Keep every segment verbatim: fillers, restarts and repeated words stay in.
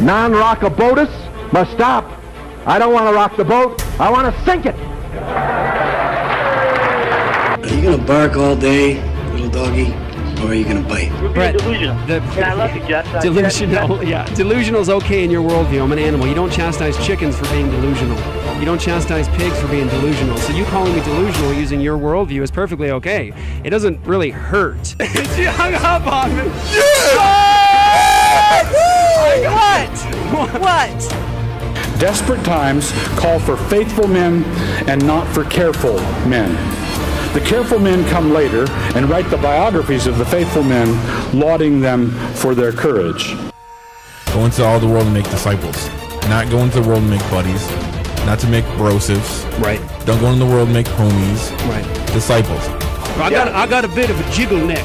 non-rockabotus must stop. I don't want to rock the boat. I want to sink it. Are you going to bark all day, little doggy, or are you going to bite? We're being Brett, delusional. the- Yeah, I love you, Jeff. I- Delusional, yeah. Delusional is okay in your worldview. I'm an animal. You don't chastise chickens for being delusional. You don't chastise pigs for being delusional. So you calling me delusional using your worldview is perfectly okay. It doesn't really hurt. She hung up on me. What? What? Desperate times call for faithful men and not for careful men. The careful men come later and write the biographies of the faithful men, lauding them for their courage. Go into all the world and make disciples. Not go into the world and make buddies. Not to make brosives. Right. Don't go into the world and make homies. Right. Disciples. I got I got a bit of a jiggle neck.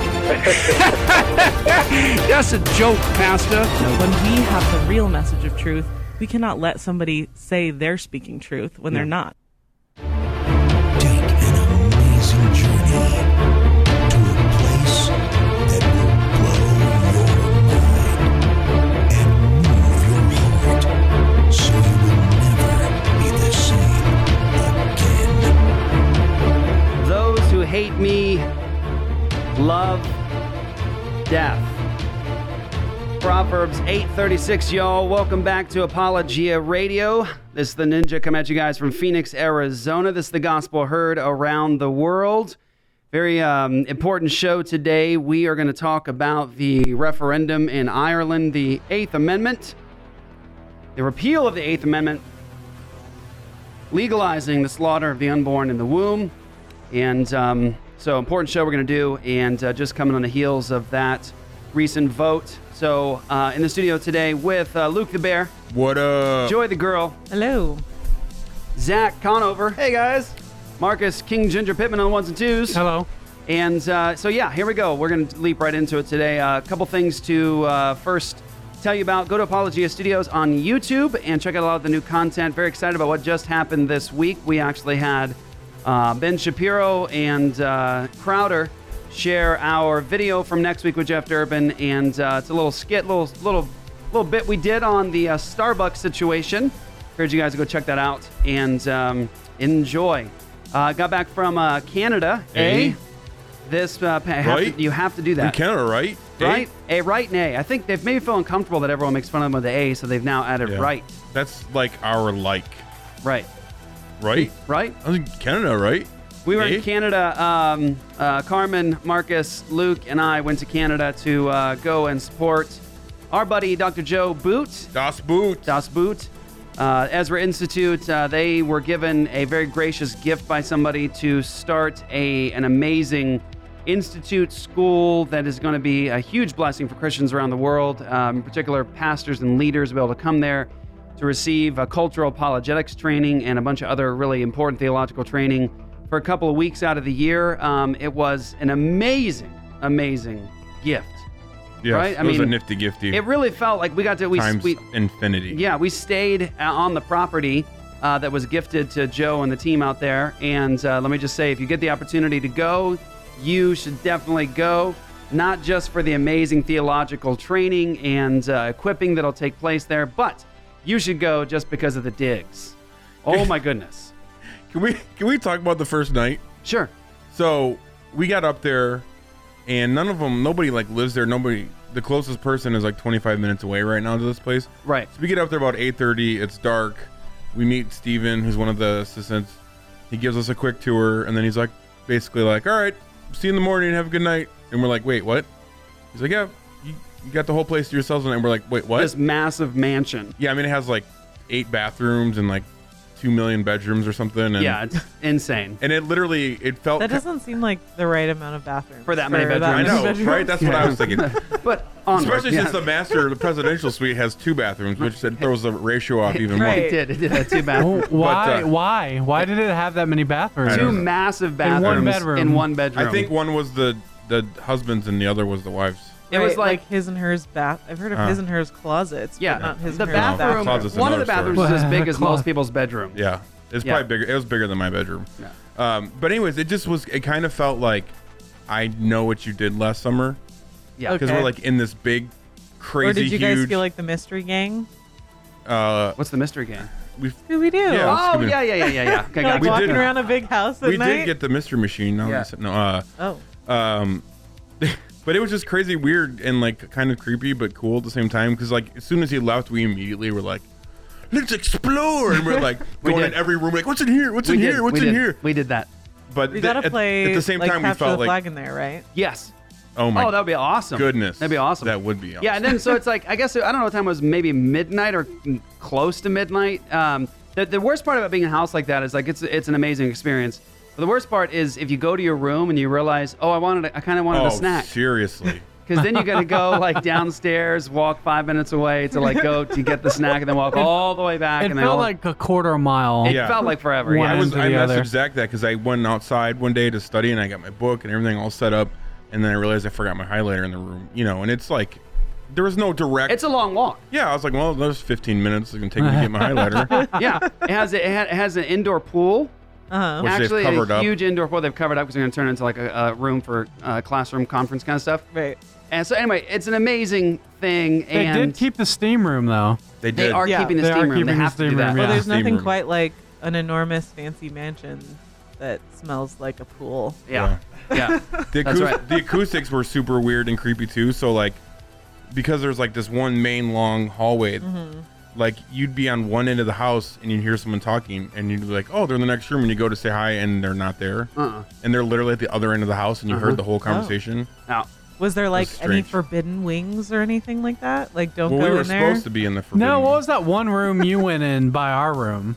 That's a joke, Pastor. When we have the real message of truth, we cannot let somebody say they're speaking truth when they're not. Take an amazing journey to a place that will blow your mind and move your heart so you will never be the same again. Those who hate me love death. Proverbs eight thirty-six, y'all. Welcome back to Apologia Radio. This is the Ninja coming at you guys from Phoenix, Arizona. This is the gospel heard around the world. Very um, important show today. We are going to talk about the referendum in Ireland, the Eighth Amendment, the repeal of the Eighth Amendment, legalizing the slaughter of the unborn in the womb. And um, so, important show we're going to do. And uh, just coming on the heels of that recent vote. So, uh, in the studio today with uh, Luke the Bear. What up? Joy the Girl. Hello. Zach Conover. Hey, guys. Marcus King Ginger Pittman on the ones and twos. Hello. And uh, so, yeah, here we go. We're going to leap right into it today. A uh, couple things to uh, first tell you about. Go to Apologia Studios on YouTube and check out a lot of the new content. Very excited about what just happened this week. We actually had uh, Ben Shapiro and uh, Crowder share our video from next week with Jeff Durbin, and uh, it's a little skit, little little little bit we did on the uh, Starbucks situation. Encourage you guys to go check that out and um, enjoy. Uh, got back from uh, Canada. A? A. This uh, have Right? to, you have to do that. In Canada, right? Right? A, right, and A. I think they've maybe feel uncomfortable that everyone makes fun of them with the A, so they've now added Yeah. right. That's like our like, Right. right? Right? I was in Canada, right? We were Eh? in Canada. Um, uh, Carmen, Marcus, Luke, and I went to Canada to uh, go and support our buddy, Doctor Joe Boot. Das Boot. Das Boot. Uh, Ezra Institute, uh, they were given a very gracious gift by somebody to start a an amazing institute school that is going to be a huge blessing for Christians around the world, um, in particular pastors and leaders to be able to come there to receive a cultural apologetics training and a bunch of other really important theological training for a couple of weeks out of the year. Um, it was an amazing, amazing gift. Yes, right? I it was mean, a nifty gifty. It really felt like we got to we times we infinity. yeah we stayed uh, on the property uh, that was gifted to Joe and the team out there. And uh, let me just say, if you get the opportunity to go, you should definitely go. Not just for the amazing theological training and uh, equipping that'll take place there, but you should go just because of the digs. Oh my goodness. Can we can we talk about the first night? Sure. So we got up there, and none of them, nobody like lives there. Nobody, the closest person is like twenty-five minutes away right now to this place. Right. So we get up there about eight thirty. It's dark. We meet Steven, who's one of the assistants. He gives us a quick tour, and then he's like, basically like, all right, see you in the morning. Have a good night. And we're like, wait, what? He's like, yeah, you, you got the whole place to yourselves. And we're like, wait, what? This massive mansion. Yeah, I mean, it has like eight bathrooms and like two million bedrooms or something. And, Yeah, it's insane. and it literally, it felt. That doesn't seem like the right amount of bathrooms. For that many bedrooms. I know, bedrooms. right? That's what I was thinking. But onward, Especially yeah. since the master, the presidential suite has two bathrooms, which it throws the ratio off even Right. more. It did. It did have two bathrooms. Why? uh, why? Why did it have that many bathrooms? I Two don't know. massive In bathrooms one bedroom. in one bedroom. I think one was the the husband's and the other was the wife's. it was Right, like, his and hers bath. I've heard of Uh. his and hers closets. yeah, but not his the and hers bathroom. Closet's One of the another bathrooms story. is as big Well, as most closet. people's bedroom. Yeah, it's Yeah. probably bigger. It was bigger than my bedroom. Yeah. Um, but anyways, it just was. It kind of felt like I know what you did last summer Yeah. because Okay. we're like in this big crazy Or did you guys huge. feel like the Mystery Gang? uh, What's the mystery game? we Scooby Doo. Yeah. Oh, Scooby-Doo. yeah, yeah, yeah, yeah, yeah. Okay, Like got we it. walking did- around a big house at we night. did get the mystery machine. No, Yeah. no, uh, Oh. um, but it was just crazy, weird, and like kind of creepy, but cool at the same time. Because like as soon as he left, we immediately were like, "Let's explore!" And we're like We going did. in every room, like, "What's in here? What's We in did, here? What's we in did. here?" We did that. But We th- gotta at, play at the same like time, we Capture felt the like, Flag in there, right? Yes. "Oh my Oh, that would be awesome. goodness, That'd be awesome. That would be awesome." Yeah, and then so it's like I guess I don't know what time it was, maybe midnight or close to midnight. Um, the, the worst part about being in a house like that is like it's it's an amazing experience. But the worst part is if you go to your room and you realize, oh, I wanted, a, I kind of wanted oh, a snack, seriously. because then you got to go like downstairs, walk five minutes away to like go to get the snack, and then walk all the way back. It and then felt all, like a quarter mile. it Yeah. felt like forever. One Yeah, I was to I the messaged other. Zach that because I went outside one day to study and I got my book and everything all set up, and then I realized I forgot my highlighter in the room. You know, and it's like there was no direct. it's a long walk. yeah, I was like, well, there's fifteen minutes it's gonna take me to get my highlighter. Yeah, it has it, ha- it has an indoor pool. Uh-huh. Which they've Actually, covered a up. huge indoor pool they've covered up because they're going to turn it into like a, a room for uh, classroom conference kind of stuff. Right. And so anyway, it's an amazing thing. They and did keep the steam room though. They they did. are Yeah, keeping the they steam are room. They keeping the have to do steam that. room, Well, yeah. there's Steam nothing room. quite like an enormous fancy mansion that smells like a pool. Yeah, yeah. The, That's acous- right. the acoustics were super weird and creepy too. So like, because there's like this one main long hallway, Mm-hmm. like you'd be on one end of the house and you'd hear someone talking, and you'd be like, "Oh, they're in the next room," and you go to say hi, and they're not there, Uh-uh. and they're literally at the other end of the house, and you Uh-huh. heard the whole conversation. Now, Was there like That's any strange. forbidden wings or anything like that? Like don't Well, go we were in there. supposed to be in the forbidden. No, what was that one room you went in by our room?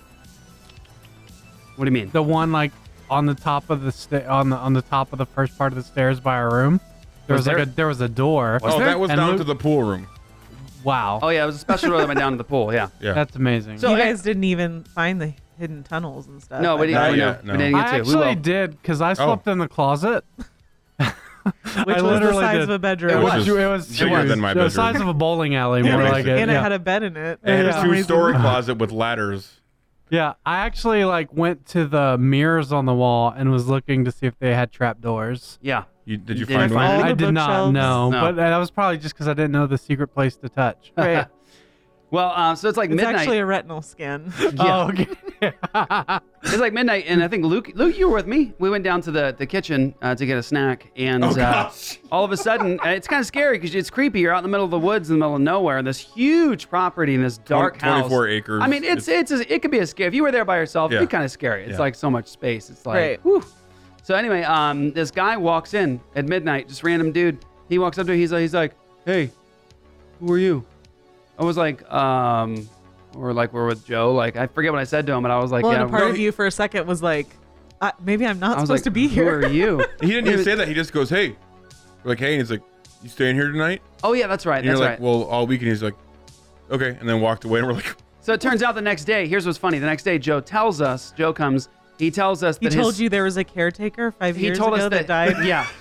what do you mean? The one like on the top of the sta- on the on the top of the first part of the stairs by our room. There Was was, like there- a there was a door. Oh, there? that was And down Luke- to the pool room. Wow. Oh yeah, it was a special door that went down to the pool. Yeah. Yeah. That's amazing. So- you guys didn't even find the hidden tunnels and stuff. No, I we didn't. Not thought. We, know. yet, no. we didn't I get to. We actually will. did because I slept in the closet. Which I was the literally size did. of a bedroom. It Which was. is It was bigger it was than my the bedroom. size of a bowling alley, Yeah, more like basically. it. and it yeah. had a bed in it. And Yeah. a two-story closet with ladders. Yeah, I actually like went to the mirrors on the wall and was looking to see if they had trap doors. Yeah. You, did you Did find you one? find All I the did not bookshelves? know, No. but that was probably just because I didn't know the secret place to touch. Right. Well, uh, so it's like It's midnight. actually a retinal scan. Yeah. Oh, okay. It's like midnight, and I think Luke, Luke, you were with me. We went down to the, the kitchen uh, to get a snack, and Oh, uh, gosh. all of a sudden, uh, it's kind of scary because it's creepy. You're out in the middle of the woods, in the middle of nowhere, and this huge property in this dark house. twenty-four acres. I mean, it's it's, a, it could be a scary. If you were there by yourself, it'd Yeah. be kind of scary. It's Yeah. like so much space. It's like, Right. whew. So anyway, um, this guy walks in at midnight, just random dude. He walks up to me. He's like, he's like, hey, who are you? I was like, um, or like we're with Joe. Like I forget what I said to him, but I was like, well, yeah. and a part no, of he- you for a second was like, uh, maybe I'm not I was supposed like, to be who here. are you? He didn't even was- say that. He just goes, "Hey," we're like, "Hey," and he's like, "You staying here tonight?" Oh yeah, that's right. And That's you're right. like, "Well, all week," and he's like, "Okay," and then walked away. And we're like, So it turns out the next day, here's what's funny. The next day, Joe tells us, Joe comes, he tells us He that told his, you there was a caretaker five he years told ago us that, that, died. Yeah.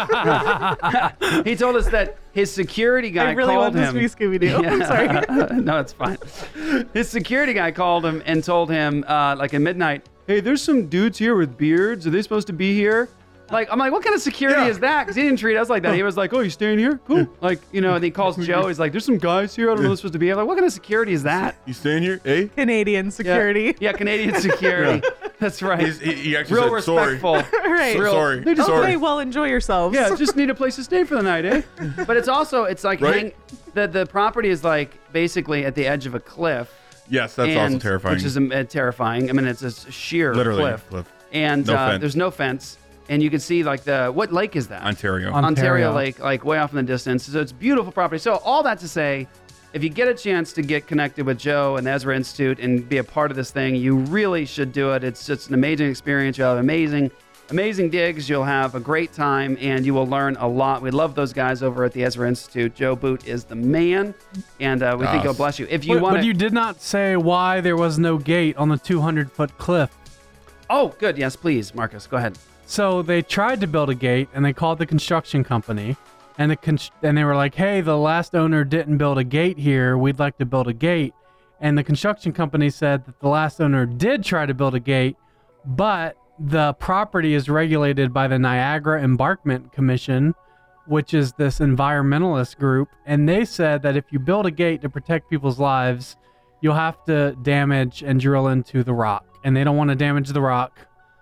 He told us that his security guy I really called want him. this to be Scooby-Doo. I'm sorry. No, it's fine. His security guy called him and told him, uh, like at midnight, hey, there's some dudes here with beards. Are they supposed to be here? Like, I'm like, what kind of security Yeah. is that? Because he didn't treat us like that. He was like, oh, you staying here? Cool. Like, you know, and he calls Joe. He's like, there's some guys here. I don't know what's supposed to be. I'm like, what kind of security is that? "You staying here, eh?" Canadian security. Yeah, Canadian security. That's right. He's, he, he actually Real said, "Sorry, respectful. Right. So- Real- sorry, They just- sorry." Okay, well, enjoy yourselves. Yeah, just need a place to stay for the night, eh? But it's also, it's like, Right? hang, the, the property is like basically at the edge of a cliff. Yes, that's and- also terrifying. Which is um, uh, terrifying. I mean, it's a sheer Literally, cliff. cliff. And No uh, fence. there's no fence. And you can see like the, what lake is that? Ontario. On- Ontario Ontario. Lake, like way off in the distance. So it's beautiful property. So all that to say, if you get a chance to get connected with Joe and the Ezra Institute and be a part of this thing, you really should do it. It's just an amazing experience. You'll have amazing, amazing digs. You'll have a great time and you will learn a lot. We love those guys over at the Ezra Institute. Joe Boot is the man, and uh, we think Yes. he'll bless you. If you But, want but to, you did not say why there was no gate on the two hundred foot cliff. oh, good, yes, please, Marcus, go ahead. So they tried to build a gate, and they called the construction company, and the con- and they were like, "Hey, the last owner didn't build a gate here. We'd like to build a gate." And the construction company said that the last owner did try to build a gate, but the property is regulated by the Niagara Embankment Commission, which is this environmentalist group, and they said that if you build a gate to protect people's lives, you'll have to damage and drill into the rock, and they don't want to damage the rock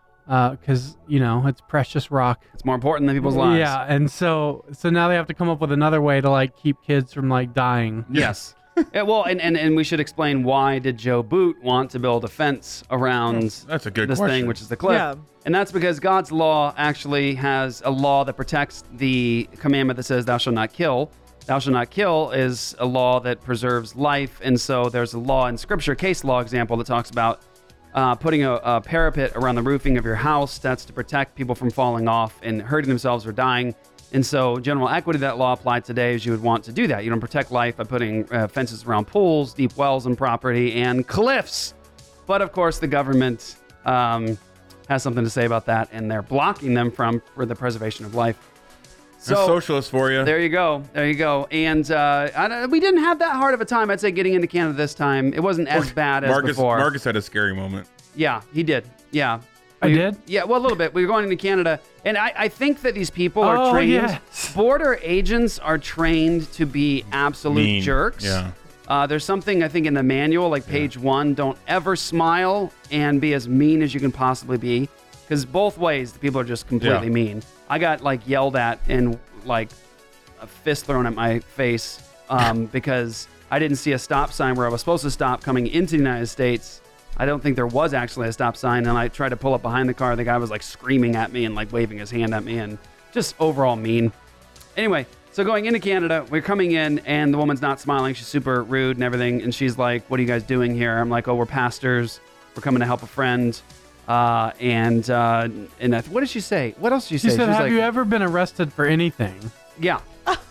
because uh, you know it's precious rock. It's more important than people's lives. Yeah, and so so now they have to come up with another way to like keep kids from like dying. Yes. Yeah, well, and, and, and we should explain why did Joe Boot want to build a fence around That's a good this question. thing, which is the cliff. Yeah. And that's because God's law actually has a law that protects the commandment that says thou shalt not kill. Thou shalt not kill is a law that preserves life. And so there's a law in Scripture, case law example, that talks about uh, putting a, a parapet around the roofing of your house. That's to protect people from falling off and hurting themselves or dying. And so general equity, that law applied today is you would want to do that. You don't protect life by putting uh, fences around pools, deep wells on property, and cliffs. But of course, the government um, has something to say about that, and they're blocking them from for the preservation of life. So That's socialist for you. there you go. There you go. And uh, I, don't- we didn't have that hard of a time, I'd say, getting into Canada this time. It wasn't as bad as Marcus, before. Marcus had a scary moment. Yeah, he did. Yeah. I We- did? Yeah, well, a little bit. We were going into Canada, and I, I think that these people are Oh, trained. yes. Border agents are trained to be absolute Mean. jerks. Yeah. Uh, there's something, I think, in the manual, like page one, don't ever smile and be as mean as you can possibly be. Because both ways, the people are just completely Yeah. mean. I got, like, yelled at and, like, a fist thrown at my face um, because I didn't see a stop sign where I was supposed to stop coming into the United States. I don't think there was actually a stop sign, and I tried to pull up behind the car. The guy was like screaming at me and like waving his hand at me, and just overall mean. Anyway, so going into Canada, we're coming in, and the woman's not smiling. She's super rude and everything, and she's like, "What are you guys doing here?" I'm like, "Oh, we're pastors. We're coming to help a friend." Uh, and uh, and I, what did she say? What else did she She say? said, was "Have like, you ever been arrested for anything?" Yeah.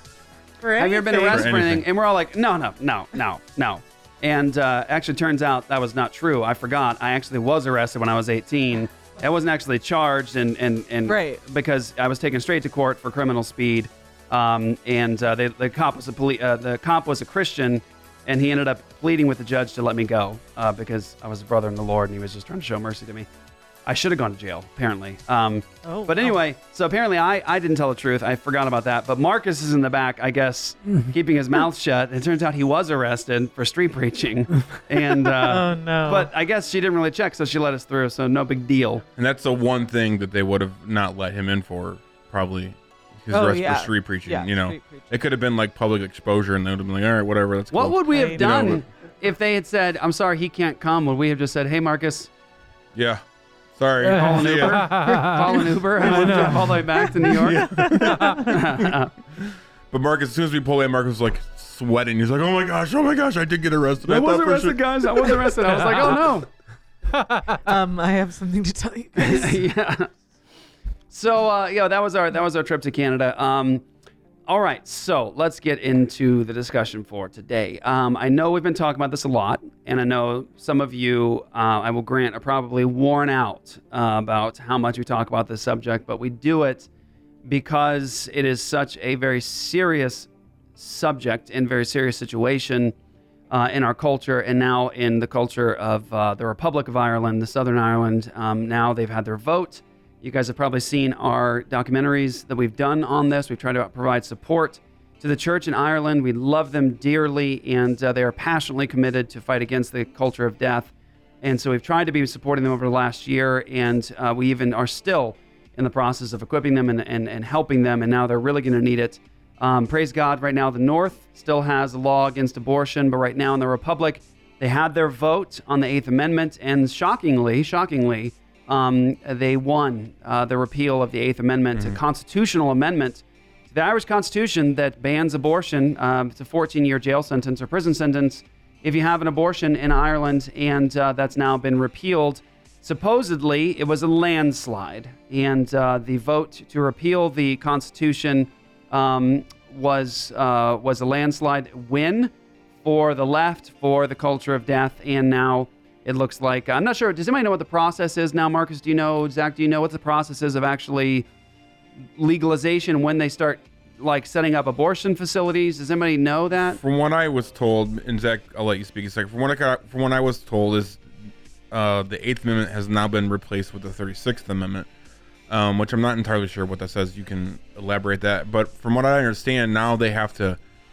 For Have you ever been anything. arrested For for anything? anything. And we're all like, no, no, no, no, no. And uh, actually turns out that was not true. I forgot. I actually was arrested when I was eighteen. I wasn't actually charged, and and and Right. because I was taken straight to court for criminal speed. Um, and uh, they, the cop was a poli- uh, the cop was a Christian, and he ended up pleading with the judge to let me go uh, because I was a brother in the Lord, and he was just trying to show mercy to me. I should have gone to jail, apparently. Um, Oh, but wow. anyway, so apparently I, I didn't tell the truth. I forgot about that. But Marcus is in the back, I guess, keeping his mouth shut. It turns out he was arrested for street preaching. And uh, Oh, no. But I guess she didn't really check, so she let us through. So no big deal. And that's the one thing that they would have not let him in for, probably. His Oh, arrest yeah. for street preaching. Yeah, you know, street preaching. it could have been like public exposure, and they would have been like, all right, whatever, let's What go. would we have You done know, if they had said, "I'm sorry, he can't come"? Would we have just said, "Hey, Marcus, Yeah. Sorry. call an See Uber, ya. call an Uber, and we'll drive all the way back to New York"? But Marcus, as soon as we pull in, Marcus was like sweating. He's like, oh my gosh, oh my gosh, I did get arrested. I was thought for arrested, sure- guys. I was arrested. I was like, "Oh no." Um, I have something to tell you guys. Yeah. So uh, yeah, that was our that was our trip to Canada. Um, all right, so let's get into the discussion for today. Um, I know we've been talking about this a lot, and I know some of you, uh, I will grant, are probably worn out uh, about how much we talk about this subject, but we do it because it is such a very serious subject and very serious situation uh, in our culture, and now in the culture of uh, the Republic of Ireland, the Southern Ireland. Um, now they've had their vote. You guys have probably seen our documentaries that we've done on this. We've tried to provide support to the church in Ireland. We love them dearly, and uh, they are passionately committed to fight against the culture of death. And so we've tried to be supporting them over the last year, and uh, we even are still in the process of equipping them and, and, and helping them, and now they're really going to need it. Um, praise God, right now the North still has a law against abortion, but right now in the Republic, they had their vote on the Eighth Amendment, and shockingly, shockingly, um, they won uh, the repeal of the Eighth Amendment, a constitutional amendment to the Irish Constitution that bans abortion. Um, it's a fourteen-year jail sentence or prison sentence if you have an abortion in Ireland, and uh, that's now been repealed. Supposedly, it was a landslide, and uh, the vote to repeal the Constitution um, was uh, was a landslide win for the left, for the culture of death, and now it looks like, I'm not sure, does anybody know what the process is now? Marcus, do you know? Zach, do you know what the process is of actually legalization when they start like setting up abortion facilities? Does anybody know that? From what I was told, and Zach, I'll let you speak a second. From what I got, from what I was told is uh, the Eighth Amendment has now been replaced with the thirty-sixth Amendment. um, which I'm not entirely sure what that says. You can elaborate that. But from what I understand, now they have to.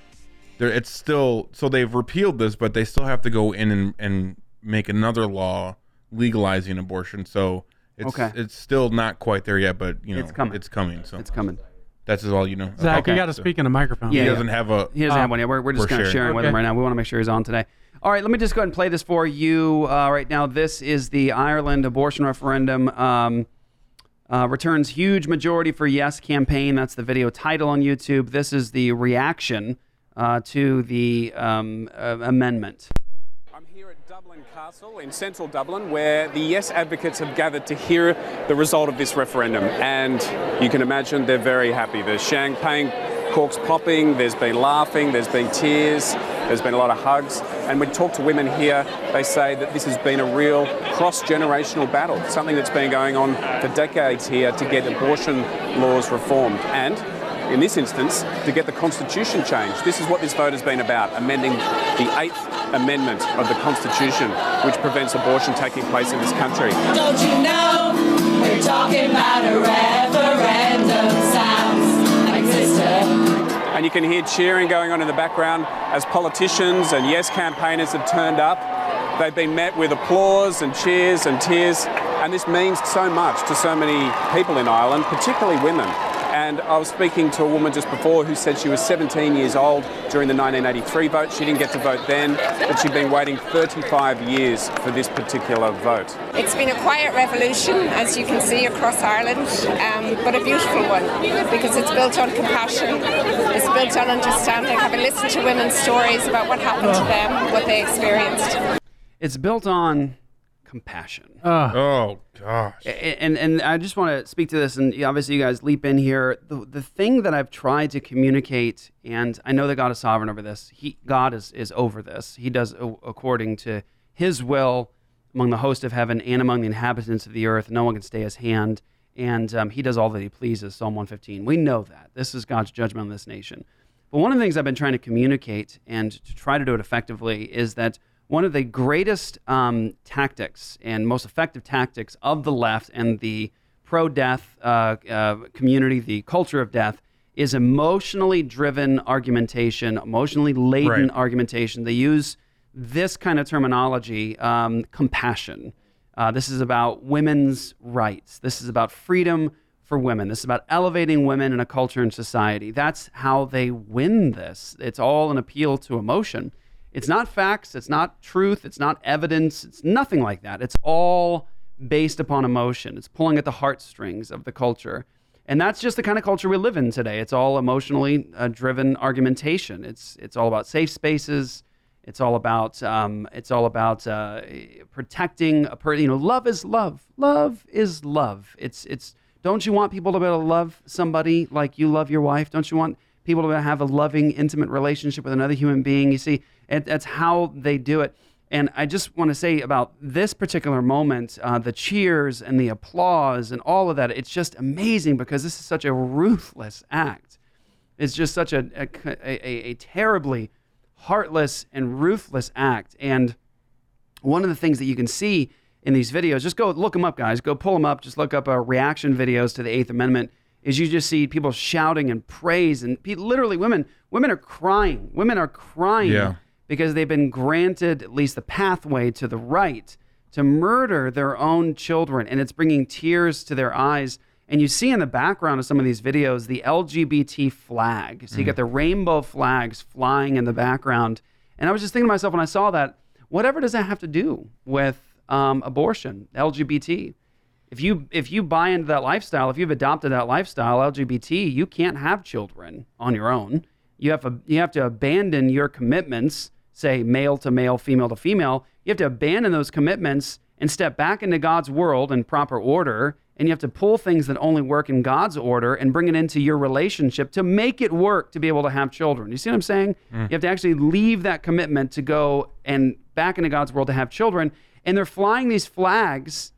It's still so they've repealed this, but they still have to go in and, and make another law legalizing abortion. So it's Okay. it's still not quite there yet, but you know It's coming. It's coming. So It's coming. that's just all you know. Zach, Okay. you got to So- speak in a microphone. He Yeah, doesn't have a. He doesn't Oh. have one yet. We're, we're just We're kind of sharing. sharing with him Okay. right now. We want to make sure he's on today. All right, let me just go ahead and play this for you uh, right now. This is the Ireland abortion referendum. Um, uh, returns huge majority for yes campaign. That's the video title on YouTube. This is the reaction uh, to the um, uh, amendment. I'm here at Dublin Castle in central Dublin, where the Yes advocates have gathered to hear the result of this referendum. And you can imagine they're very happy. There's champagne corks popping, there's been laughing, there's been tears, there's been a lot of hugs. And when we talk to women here, they say that this has been a real cross-generational battle, something that's been going on for decades here to get abortion laws reformed. And in this instance, to get the Constitution changed. This is what this vote has been about, amending the Eighth Amendment of the Constitution, which prevents abortion taking place in this country. Don't you know we're talking about a referendum? Sounds like sister. And you can hear cheering going on in the background as politicians and Yes campaigners have turned up. They've been met with applause and cheers and tears. And this means so much to so many people in Ireland, particularly women. And I was speaking to a woman just before who said she was seventeen years old during the nineteen eighty-three vote. She didn't get to vote then, but she'd been waiting thirty-five years for this particular vote. It's been a quiet revolution, as you can see, across Ireland, um, but a beautiful one, because it's built on compassion, it's built on understanding, having listened to women's stories about what happened to them, what they experienced. It's built on compassion. Oh gosh. And and I just want to speak to this, and obviously you guys leap in here. The the thing that I've tried to communicate, and I know that God is sovereign over this. He God is is over this. He does according to His will among the host of heaven and among the inhabitants of the earth. No one can stay His hand, and um, He does all that He pleases. Psalm one fifteen. We know that this is God's judgment on this nation. But one of the things I've been trying to communicate and to try to do it effectively is that one of the greatest um, tactics and most effective tactics of the left and the pro-death uh, uh, community, the culture of death, is emotionally driven argumentation, emotionally laden Right. argumentation. They use this kind of terminology, um, compassion. Uh, this is about women's rights. This is about freedom for women. This is about elevating women in a culture and society. That's how they win this. It's all an appeal to emotion. It's not facts, it's not truth, it's not evidence, it's nothing like that. It's all based upon emotion. It's pulling at the heartstrings of the culture. And that's just the kind of culture we live in today. It's all emotionally uh, driven argumentation. It's it's all about safe spaces. It's all about um, it's all about uh, protecting a per, you know, love is love. Love is love. It's it's don't you want people to be able to love somebody like you love your wife? Don't you want people to have a loving, intimate relationship with another human being? You see, and that's how they do it. And I just want to say about this particular moment, uh, the cheers and the applause and all of that, it's just amazing because this is such a ruthless act. It's just such a, a, a, a terribly heartless and ruthless act. And one of the things that you can see in these videos, just go look them up, guys. Go pull them up. Just look up uh, reaction videos to the Eighth Amendment. Is you just see people shouting and praise, and pe- literally women women are crying. Women are crying Yeah. because they've been granted at least the pathway to the right to murder their own children, and it's bringing tears to their eyes. And you see in the background of some of these videos the L G B T flag. So you got the rainbow flags flying in the background. And I was just thinking to myself when I saw that, whatever does that have to do with um, abortion, L G B T? If you if you buy into that lifestyle, if you've adopted that lifestyle, L G B T, you can't have children on your own. You have to, you have to abandon your commitments, say male to male, female to female. You have to abandon those commitments and step back into God's world in proper order. And you have to pull things that only work in God's order and bring it into your relationship to make it work to be able to have children. You see what I'm saying? Mm. You have to actually leave that commitment to go and back into God's world to have children. And they're flying these flags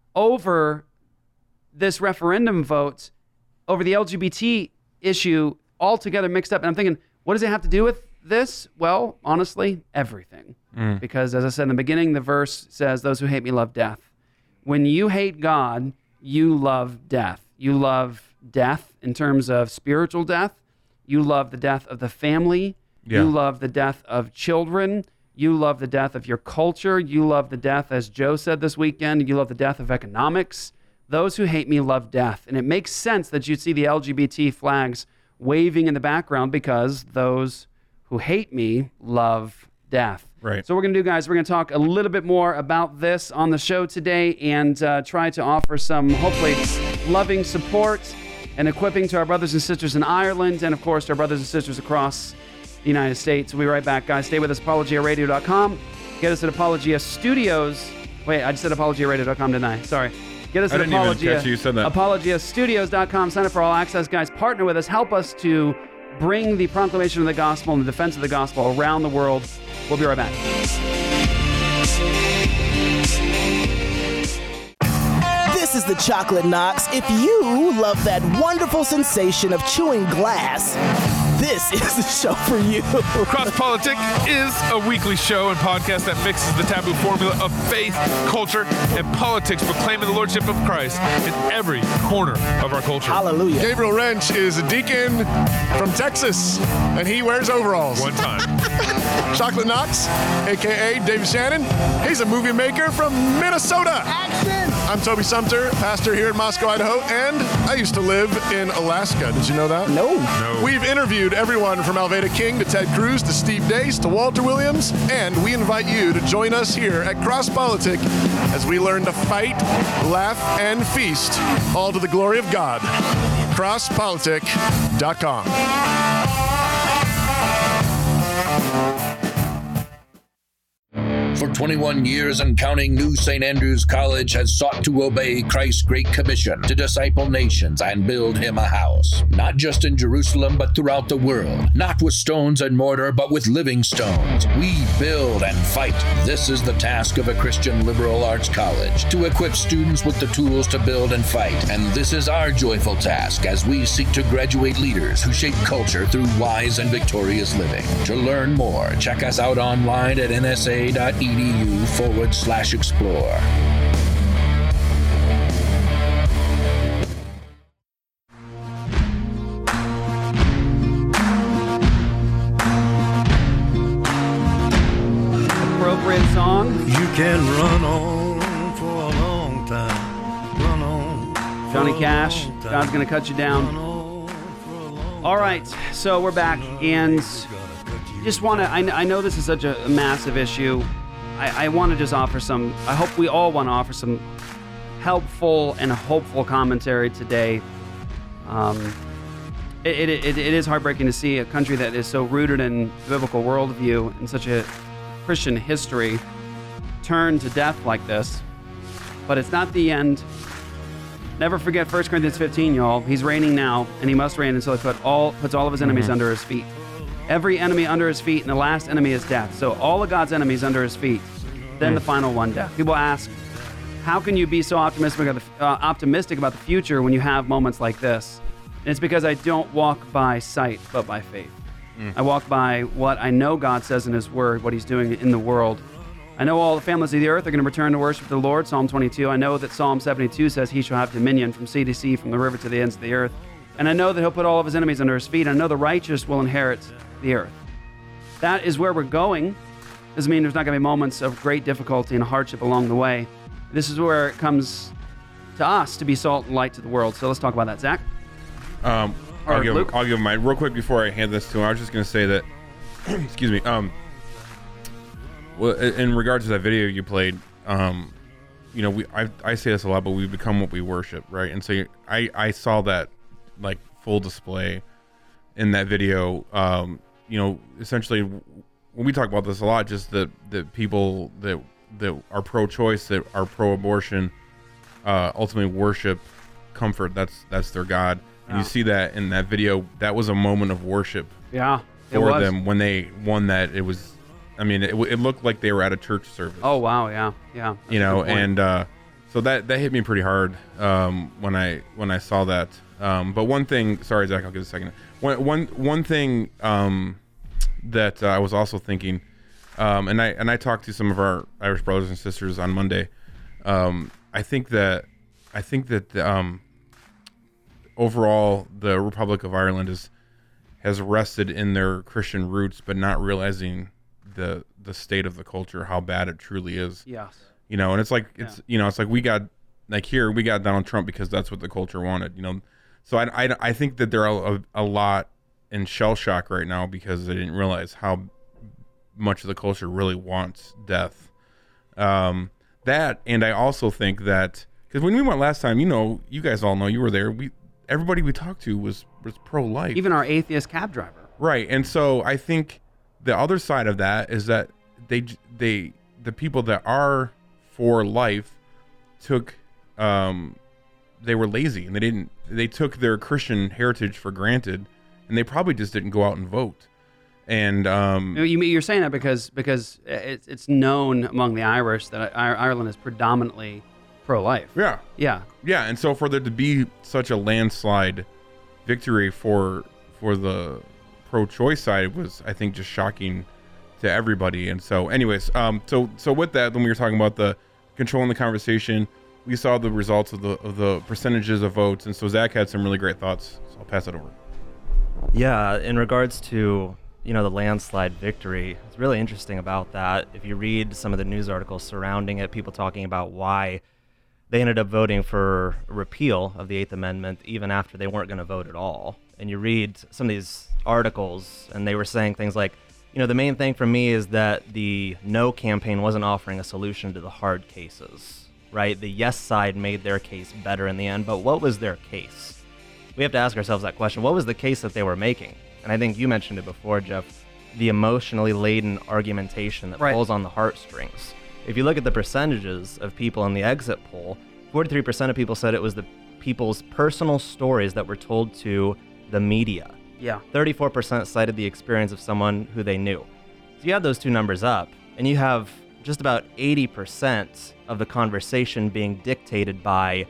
over this referendum vote, over the L G B T issue, all together mixed up. And I'm thinking, what does it have to do with this? Well, honestly, everything. Mm. Because as I said in the beginning, the verse says, those who hate me love death. When you hate God, you love death. You love death in terms of spiritual death. You love the death of the family. Yeah. You love the death of children. You love the death of your culture. You love the death, as Joe said this weekend, you love the death of economics. Those who hate me love death. And it makes sense that you'd see the L G B T flags waving in the background because those who hate me love death. Right. So what we're going to do, guys, we're going to talk a little bit more about this on the show today and uh, try to offer some, hopefully, loving support and equipping to our brothers and sisters in Ireland and, of course, to our brothers and sisters across the United States. We'll be right back, guys. Stay with us, apologia radio dot com. Get us at Apologia Studios. Wait, I just said apologia radio dot com, didn't I? Sorry. Get us I at didn't even Apologia, catch you said that. apologia studios dot com. Sign up for all access, guys. Partner with us. Help us to bring the proclamation of the gospel and the defense of the gospel around the world. We'll be right back. This is the Chocolate Knox. If you love that wonderful sensation of chewing glass, this is the show for you. Cross Politic is a weekly show and podcast that mixes the taboo formula of faith, culture, and politics, proclaiming the lordship of Christ in every corner of our culture. Hallelujah. Gabriel Wrench is a deacon from Texas, and he wears overalls. One time. Chocolate Knox, a k a. Dave Shannon. He's a movie maker from Minnesota. Action! I'm Toby Sumter, pastor here in Moscow, Idaho, and I used to live in Alaska. Did you know that? No. No. We've interviewed everyone from Alveda King to Ted Cruz to Steve Dace to Walter Williams, and we invite you to join us here at Cross Politic as we learn to fight, laugh, and feast, all to the glory of God. cross politic dot com. For twenty-one years and counting, New Saint Andrews College has sought to obey Christ's Great Commission to disciple nations and build him a house, not just in Jerusalem, but throughout the world, not with stones and mortar, but with living stones. We build and fight. This is the task of a Christian liberal arts college, to equip students with the tools to build and fight. And this is our joyful task as we seek to graduate leaders who shape culture through wise and victorious living. To learn more, check us out online at n s a dot e d u forward slash explore. Appropriate song. You can run on for a long time. Run on. for Johnny a Cash, long time. God's going to cut you down. All right, so we're back, and just want to, I, I know this is such a massive issue. I, I want to just offer some, I hope we all want to offer some helpful and hopeful commentary today. Um, it, it, it, it is heartbreaking to see a country that is so rooted in biblical worldview and such a Christian history turn to death like this. But it's not the end. Never forget First Corinthians fifteen, y'all. He's reigning now, and he must reign until he put all, puts all of his enemies Mhm. under his feet. Every enemy under his feet, and the last enemy is death. So all of God's enemies under his feet. Then the final one, death. People ask, how can you be so optimistic about the, uh, optimistic about the future when you have moments like this? And it's because I don't walk by sight, but by faith. Mm. I walk by what I know God says in his word, what he's doing in the world. I know all the families of the earth are going to return to worship the Lord, Psalm twenty-two. I know that Psalm seventy-two says he shall have dominion from sea to sea, from the river to the ends of the earth. And I know that he'll put all of his enemies under his feet. I know the righteous will inherit the earth. That is where we're going. Doesn't mean there's not going to be moments of great difficulty and hardship along the way. This is where it comes to us to be salt and light to the world. So let's talk about that, Zach. Um, Or I'll give Luke? I'll give mine real quick before I hand this to him. I was just gonna say that. excuse me. Um. Well, in regards to that video you played, um, you know, we I I say this a lot, but we become what we worship, right? And so I I saw that like full display in that video. Um, you know, essentially, when we talk about this a lot, just that the people that that are pro-choice, that are pro-abortion, uh, ultimately worship comfort. That's that's their God. And Yeah. you see that in that video. That was a moment of worship. Yeah, it for was. them when they won that. It was, I mean, it, it looked like they were at a church service. Oh, wow, yeah, yeah. That's You a know, good point. and uh, so that that hit me pretty hard um, when I when I saw that. Um, but one thing, sorry, Zach, I'll give it a second. One one one thing um, that uh, I was also thinking, um, and I and I talked to some of our Irish brothers and sisters on Monday. Um, I think that I think that um, overall the Republic of Ireland is has rested in their Christian roots, but not realizing the the state of the culture, how bad it truly is. Yes. You know, and it's like it's yeah. you know, it's like we got like here we got Donald Trump because that's what the culture wanted. You know, so I I, I think that they're a, a lot in shell shock right now because they didn't realize how much of the culture really wants death. Um, that and I also think that because when we went last time, you know, you guys all know you were there. We everybody we talked to was was pro-life. Even our atheist cab driver. Right, and so I think the other side of that is that they they the people that are for life took um they were lazy and they didn't they took their Christian heritage for granted and they probably just didn't go out and vote. And um you you're saying that because because it's it's known among the Irish that Ireland is predominantly pro-life. Yeah. Yeah. Yeah, and so for there to be such a landslide victory for for the pro-choice side was, I think, just shocking to everybody. And so anyways, um so so with that, when we were talking about the controlling the conversation, we saw the results of the of the percentages of votes, and so Zach had some really great thoughts, so I'll pass it over. Yeah, in regards to, you know, the landslide victory, it's really interesting about that. If you read some of the news articles surrounding it, people talking about why they ended up voting for a repeal of the Eighth Amendment even after they weren't going to vote at all. And you read some of these articles and they were saying things like, you know, the main thing for me is that the no campaign wasn't offering a solution to the hard cases, right? The yes side made their case better in the end, but what was their case? We have to ask ourselves that question. What was the case that they were making? And I think you mentioned it before, Jeff, the emotionally laden argumentation that right. pulls on the heartstrings. If you look at the percentages of people in the exit poll, forty-three percent of people said it was the people's personal stories that were told to the media. Yeah. thirty-four percent cited the experience of someone who they knew. So you add those two numbers up, and you have just about eighty percent of the conversation being dictated by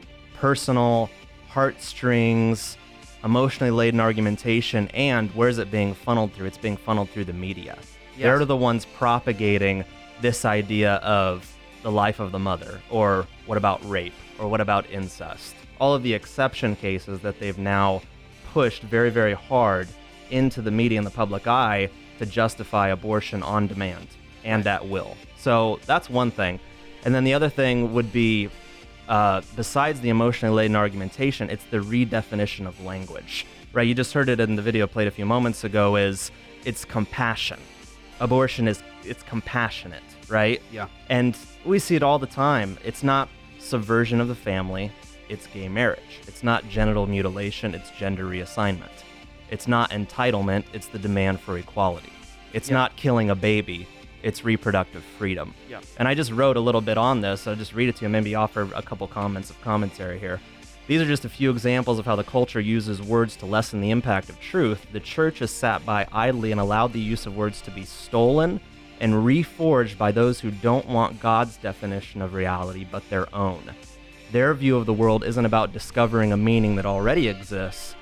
personal heartstrings, emotionally laden argumentation, and where's it being funneled through? It's being funneled through the media. Yes. They're the ones propagating this idea of the life of the mother, or what about rape, or what about incest? All of the exception cases that they've now pushed very, very hard into the media and the public eye to justify abortion on demand and at will. So that's one thing. And then the other thing would be, uh, besides the emotionally laden argumentation, it's the redefinition of language, right? You just heard it in the video played a few moments ago, is it's compassion. Abortion is, it's compassionate, right? Yeah. And we see it all the time. It's not subversion of the family, it's gay marriage. It's not genital mutilation, it's gender reassignment. It's not entitlement, it's the demand for equality. It's Yeah. not killing a baby, it's reproductive freedom. Yeah. And I just wrote a little bit on this. I'll just read it to you and maybe offer a couple comments of commentary here. These are just a few examples of how the culture uses words to lessen the impact of truth. The church has sat by idly and allowed the use of words to be stolen and reforged by those who don't want God's definition of reality, but their own. Their view of the world isn't about discovering a meaning that already exists,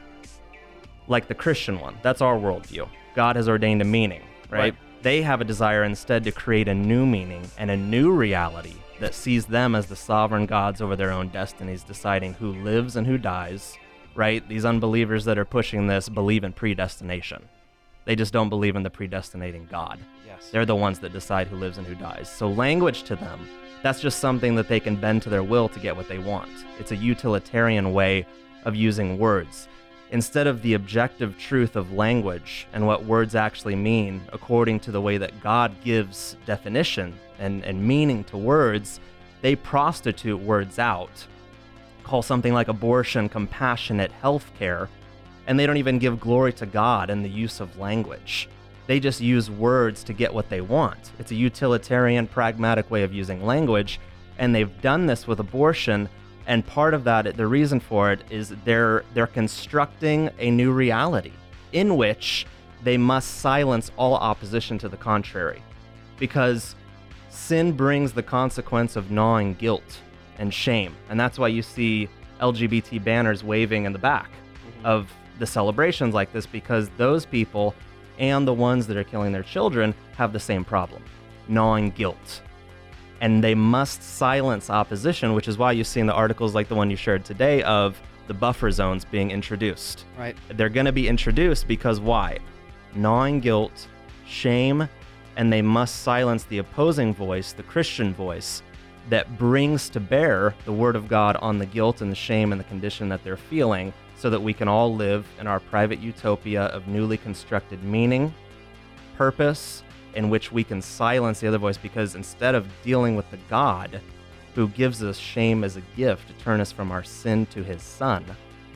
like the Christian one. That's our worldview. God has ordained a meaning, right? Right. They have a desire instead to create a new meaning and a new reality that sees them as the sovereign gods over their own destinies, deciding who lives and who dies, right? These unbelievers that are pushing this believe in predestination. They just don't believe in the predestinating God. Yes. They're the ones that decide who lives and who dies. So language to them, that's just something that they can bend to their will to get what they want. It's a utilitarian way of using words. Instead of the objective truth of language and what words actually mean according to the way that God gives definition and, and meaning to words, they prostitute words out, call something like abortion compassionate health care, and they don't even give glory to God in the use of language. They just use words to get what they want. It's a utilitarian, pragmatic way of using language, and they've done this with abortion. And part of that, the reason for it, is they're they're constructing a new reality in which they must silence all opposition to the contrary, because sin brings the consequence of gnawing guilt and shame, and that's why you see L G B T banners waving in the back mm-hmm. of the celebrations like this, because those people and the ones that are killing their children have the same problem, gnawing guilt. And they must silence opposition, which is why you see in the articles like the one you shared today of the buffer zones being introduced. Right. They're going to be introduced because why? Gnawing guilt, shame, and they must silence the opposing voice, the Christian voice, that brings to bear the word of God on the guilt and the shame and the condition that they're feeling, so that we can all live in our private utopia of newly constructed meaning, purpose, in which we can silence the other voice, because instead of dealing with the God who gives us shame as a gift to turn us from our sin to his son,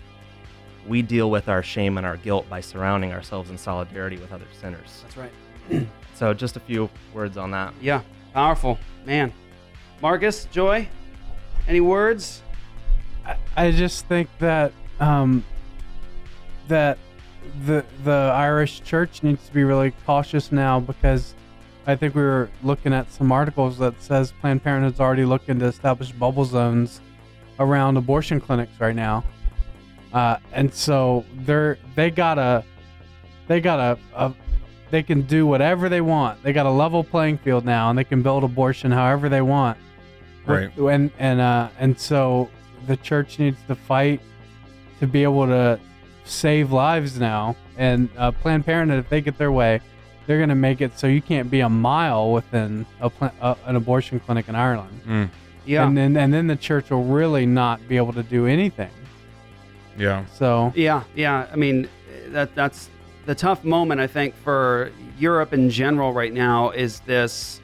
we deal with our shame and our guilt by surrounding ourselves in solidarity with other sinners. That's right. So just a few words on that. Yeah, powerful, man. Marcus, Joy, any words? I, I just think that um, that the the Irish Church needs to be really cautious now, because I think we were looking at some articles that says Planned Parenthood's already looking to establish bubble zones around abortion clinics right now, uh, and so they're they got a they got a, a they can do whatever they want. They got a level playing field now, and they can build abortion however they want. Right. And and uh, and so the church needs to fight to be able to save lives now. And uh, Planned Parenthood, if they get their way, they're going to make it so you can't be a mile within a pla- uh, an abortion clinic in Ireland. Mm. Yeah. And then and then the church will really not be able to do anything. Yeah. So. Yeah, yeah. I mean, that that's the tough moment, I think, for Europe in general right now, is this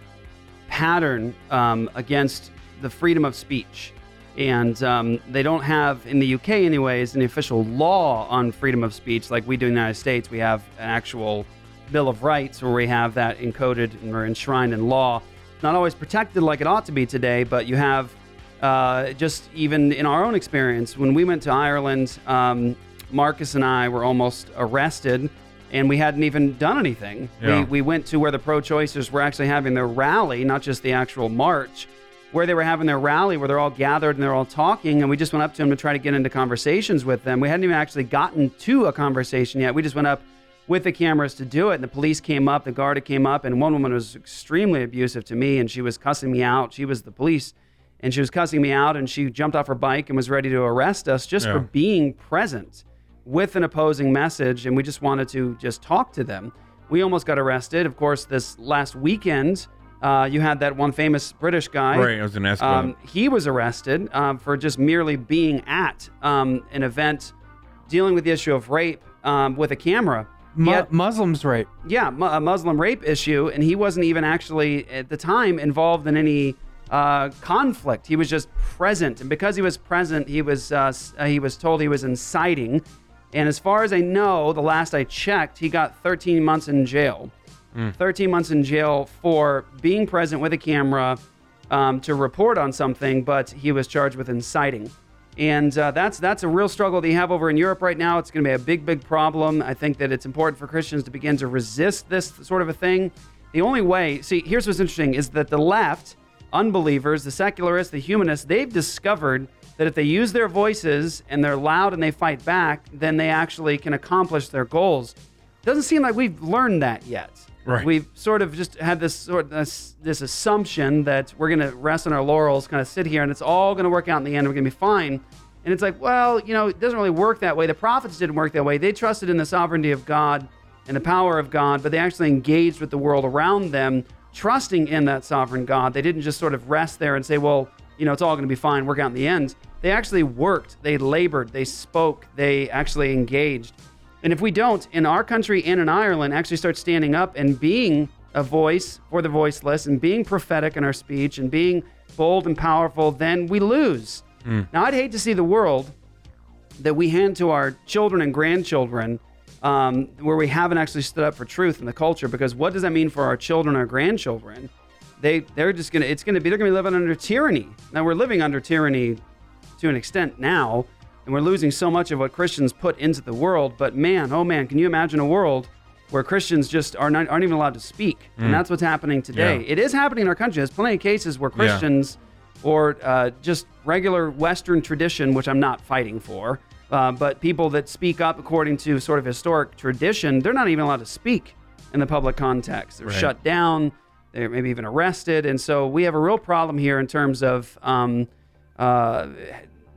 pattern um, against the freedom of speech. And um, they don't have, in the U K anyways, an official law on freedom of speech like we do in the United States. We have an actual Bill of Rights where we have that encoded or enshrined in law. Not always protected like it ought to be today, but you have uh, just even in our own experience, when we went to Ireland, um, Marcus and I were almost arrested, and we hadn't even done anything. Yeah. We, we went to where the pro-choicers were actually having their rally, not just the actual march, where they were having their rally, where they're all gathered and they're all talking, and we just went up to them to try to get into conversations with them. We hadn't even actually gotten to a conversation yet. We just went up with the cameras to do it, and the police came up, the guard came up, and one woman was extremely abusive to me, and she was cussing me out. She was the police, and she was cussing me out, and she jumped off her bike and was ready to arrest us just Yeah. for being present with an opposing message, and we just wanted to just talk to them. We almost got arrested. Of course, this last weekend, Uh, you had that one famous British guy. Right, I was gonna ask about um, He was arrested um, for just merely being at um, an event dealing with the issue of rape um, with a camera. Mu- Yet- Muslims rape. yeah, mu- a Muslim rape issue, and he wasn't even actually, at the time, involved in any uh, conflict. He was just present, and because he was present, he was uh, s- uh, he was told he was inciting. And as far as I know, the last I checked, he got thirteen months in jail. thirteen months in jail for being present with a camera um, to report on something, but he was charged with inciting. And uh, that's that's a real struggle that you have over in Europe right now. It's going to be a big, big problem. I think that it's important for Christians to begin to resist this sort of a thing. The only way, see, here's what's interesting, is that the left, unbelievers, the secularists, the humanists, they've discovered that if they use their voices and they're loud and they fight back, then they actually can accomplish their goals. Doesn't seem like we've learned that yet. Right. We've sort of just had this sort of this, this assumption that we're going to rest on our laurels, kind of sit here, and it's all going to work out in the end. We're going to be fine. And it's like, well, you know, it doesn't really work that way. The prophets didn't work that way. They trusted in the sovereignty of God and the power of God, but they actually engaged with the world around them, trusting in that sovereign God. They didn't just sort of rest there and say, well, you know, it's all going to be fine, work out in the end. They actually worked. They labored. They spoke. They actually engaged. And if we don't, in our country and in Ireland, actually start standing up and being a voice for the voiceless and being prophetic in our speech and being bold and powerful, then we lose. Mm. Now, I'd hate to see the world that we hand to our children and grandchildren um, where we haven't actually stood up for truth in the culture, because what does that mean for our children or grandchildren? They, they're just going to, it's going to be, they're going to be living under tyranny. Now, we're living under tyranny to an extent now, and we're losing so much of what Christians put into the world. But man, oh man, can you imagine a world where Christians just are not, aren't even allowed to speak? Mm. And that's what's happening today. Yeah. It is happening in our country. There's plenty of cases where Christians or uh, just regular Western tradition, which I'm not fighting for, uh, but people that speak up according to sort of historic tradition, they're not even allowed to speak in the public context. They're Right. shut down. They're maybe even arrested. And so we have a real problem here in terms of um, uh,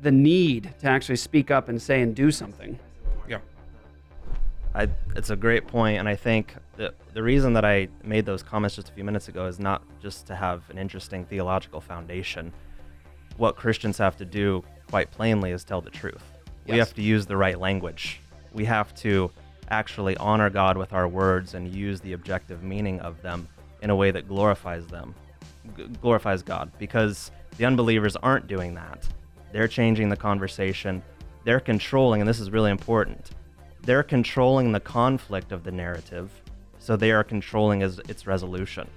the need to actually speak up and say and do something. Yeah. I, it's a great point, and I think the, the reason that I made those comments just a few minutes ago is not just to have an interesting theological foundation. What Christians have to do, quite plainly, is tell the truth. Yes. We have to use the right language. We have to actually honor God with our words and use the objective meaning of them in a way that glorifies them, g- glorifies God, because the unbelievers aren't doing that. They're changing the conversation. They're controlling, and this is really important, they're controlling the conflict of the narrative, so they are controlling its, its resolution.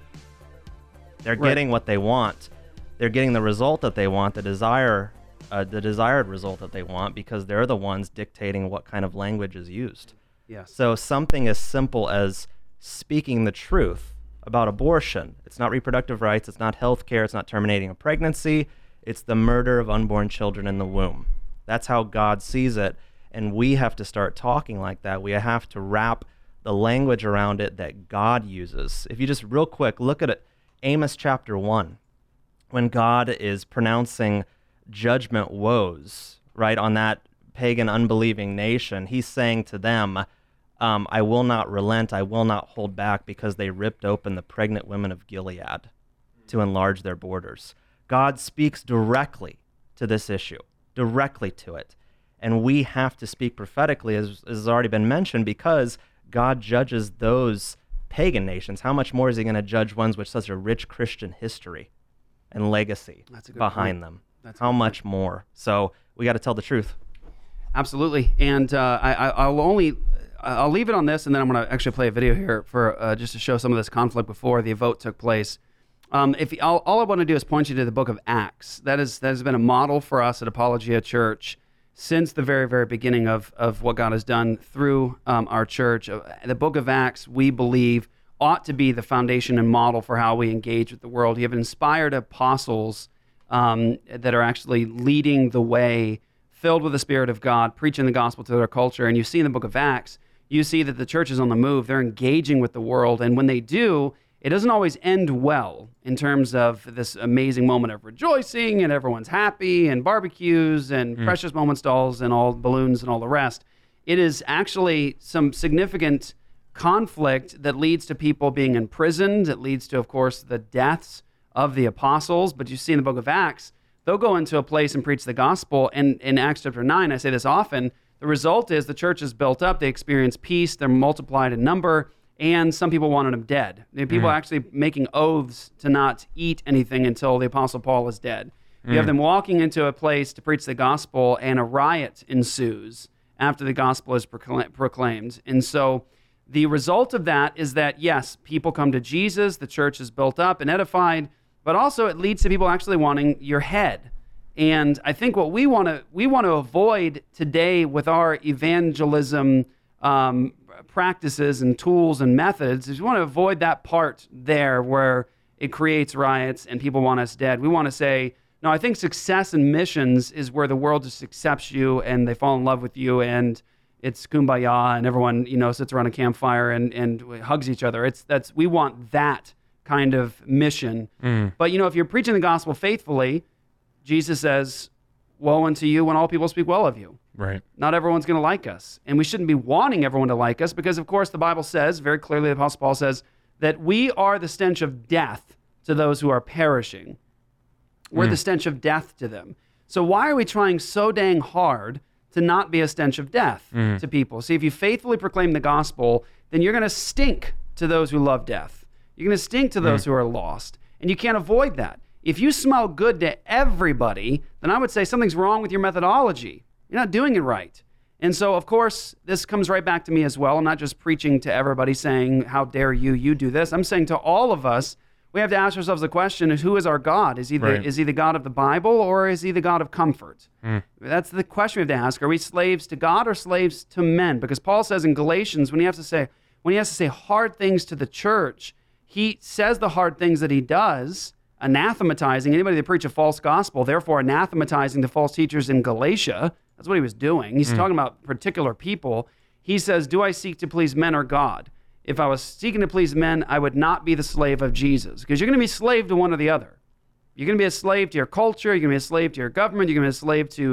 They're Right. getting what they want. They're getting the result that they want, the desire, uh, the desired result that they want, because they're the ones dictating what kind of language is used. Yes. So something as simple as speaking the truth about abortion. It's not reproductive rights. It's not health care. It's not terminating a pregnancy. It's the murder of unborn children in the womb. That's how God sees it. And we have to start talking like that. We have to wrap the language around it that God uses. If you just real quick look at it, Amos chapter one, when God is pronouncing judgment woes, right, on that pagan unbelieving nation, he's saying to them, um, I will not relent, I will not hold back, because they ripped open the pregnant women of Gilead to enlarge their borders. God speaks directly to this issue, directly to it. And we have to speak prophetically, as, as has already been mentioned, because God judges those pagan nations. How much more is he going to judge ones with such a rich Christian history and legacy That's a good behind point. them? That's a How good much more? So we got to tell the truth. Absolutely. And uh, I, I, I'll only, I'll leave it on this, and then I'm going to actually play a video here for uh, just to show some of this conflict before the vote took place. Um, if all, all I want to do is point you to the book of Acts. That is that has been a model for us at Apologia Church since the very, very beginning of, of what God has done through um, our church. Uh, The book of Acts, we believe, ought to be the foundation and model for how we engage with the world. You have inspired apostles um, that are actually leading the way, filled with the Spirit of God, preaching the gospel to their culture. And you see in the book of Acts, you see that the church is on the move. They're engaging with the world. And when they do, it doesn't always end well in terms of this amazing moment of rejoicing and everyone's happy and barbecues and Mm. precious moment stalls and all balloons and all the rest. It is actually some significant conflict that leads to people being imprisoned. It leads to, of course, the deaths of the apostles. But you see in the book of Acts, they'll go into a place and preach the gospel. And in Acts chapter nine, I say this often, the result is the church is built up. They experience peace. They're multiplied in number. And some people wanted them dead. There are people Mm. actually making oaths to not eat anything until the Apostle Paul is dead. You have Mm. them walking into a place to preach the gospel, and a riot ensues after the gospel is procla- proclaimed. And so the result of that is that, yes, people come to Jesus, the church is built up and edified, but also it leads to people actually wanting your head. And I think what we want to we want to avoid today with our evangelism um, practices and tools and methods is we want to avoid that part there where it creates riots and people want us dead. We want to say, no, I think success in missions is where the world just accepts you and they fall in love with you and it's kumbaya and everyone, you know, sits around a campfire and, and hugs each other. It's that's we want that kind of mission. Mm. But, you know, if you're preaching the gospel faithfully, Jesus says, woe unto you when all people speak well of you. Right. Not everyone's going to like us. And we shouldn't be wanting everyone to like us because, of course, the Bible says, very clearly, the Apostle Paul says, that we are the stench of death to those who are perishing. We're Mm. the stench of death to them. So why are we trying so dang hard to not be a stench of death Mm. to people? See, if you faithfully proclaim the gospel, then you're going to stink to those who love death. You're going to stink to those Mm. who are lost. And you can't avoid that. If you smell good to everybody, then I would say something's wrong with your methodology. You're not doing it right. And so, of course, this comes right back to me as well. I'm not just preaching to everybody saying, how dare you, you do this. I'm saying to all of us, we have to ask ourselves the question, who is our God? Is he the, Right. is he the God of the Bible or is he the God of comfort? Mm. That's the question we have to ask. Are we slaves to God or slaves to men? Because Paul says in Galatians, when he has to say, when he has to say hard things to the church, he says the hard things that he does, anathematizing anybody that preach a false gospel, therefore anathematizing the false teachers in Galatia. That's what he was doing. He's Mm. talking about particular people. He says, do I seek to please men or God? If I was seeking to please men, I would not be the slave of Jesus. Because you're going to be a slave to one or the other. You're going to be a slave to your culture. You're going to be a slave to your government. You're going to be a slave to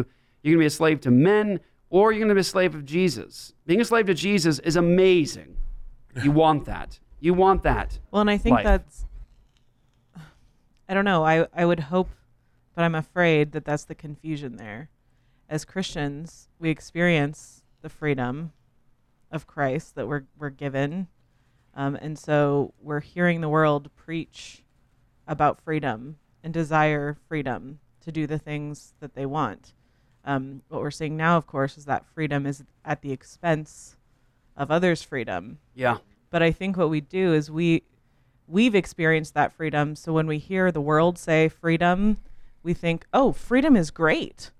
You're going to be a slave to men, or you're going to be a slave of Jesus. Being a slave to Jesus is amazing. You want that. You want that. Well, and I think life. that's, I don't know, I, I would hope, but I'm afraid that that's the confusion there. As Christians, we experience the freedom of Christ that we're, we're given. Um, and so we're hearing the world preach about freedom and desire freedom to do the things that they want. Um, what we're seeing now, of course, is that freedom is at the expense of others' freedom. Yeah. But I think what we do is we, we've experienced that freedom. So when we hear the world say freedom, we think, oh, freedom is great.